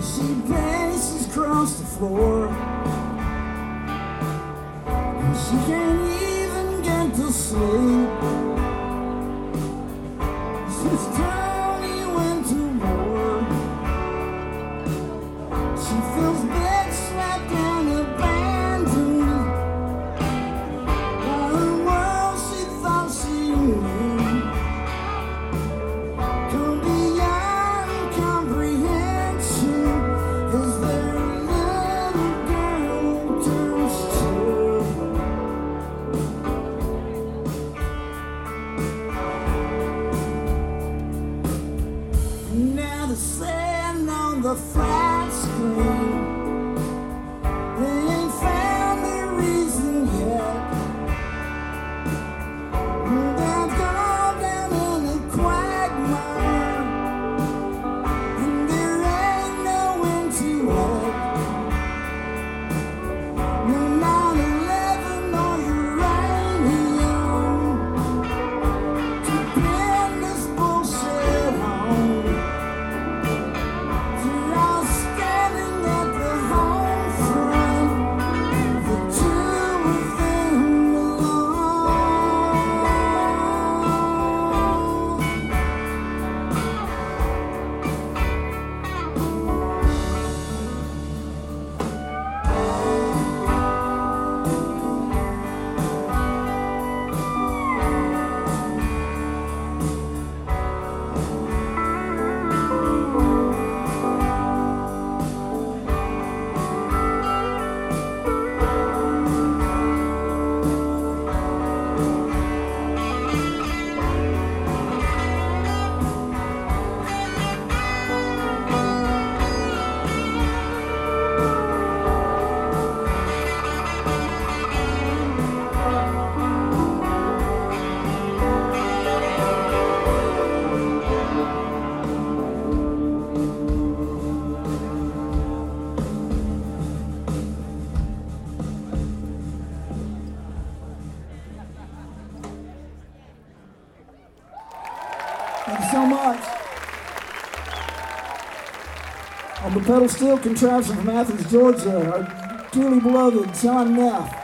She paces across the floor, and she can't even get to sleep. Since Tony went to war, she feels bed slapped down, abandoned by the world she thought she knew. Come beyond comprehension, is there a little girl who turns two? Now the sand on the flat screen, they ain't found the reason yet. They've gone down in a quagmire, and there ain't no end to it. No 9/11 or uranium to pin this bullshit home. They're all standing at the home front, the two of them alone. Thank you so much. On the pedal steel contraption from Athens, Georgia, our dearly beloved John Neff.